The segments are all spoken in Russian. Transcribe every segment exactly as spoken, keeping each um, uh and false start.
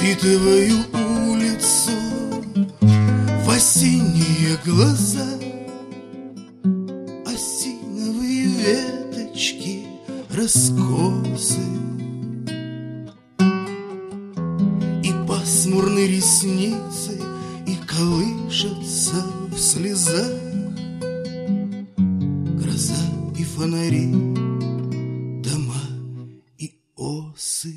впитываю улицу в осенние глаза. Осиновые веточки раскосы и пасмурные ресницы, и колышется в слезах гроза и фонари, дома и осы.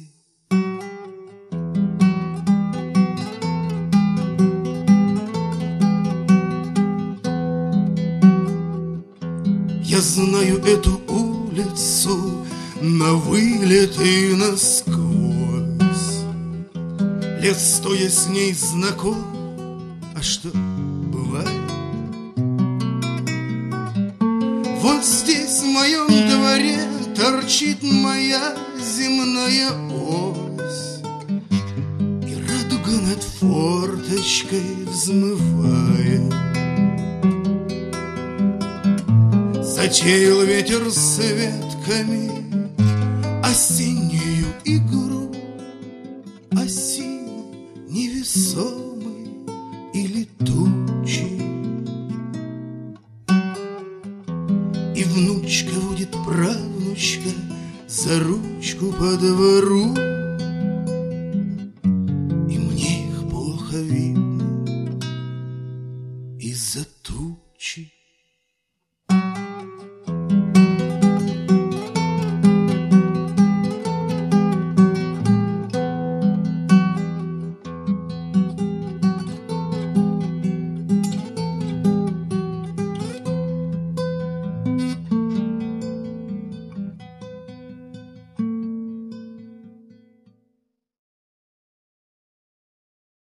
Я знаю эту улицу на вылет и насквозь. Лет сто я с ней знаком, а что бывает? Вот здесь в моем дворе торчит моя земная ось, и радуга над форточкой взмывает. Затеял ветер с ветками осеннюю игру, осин невесомый и летучий. И внучка водит правнучка за ручку по двору, и мне их плохо видно из-за тучи.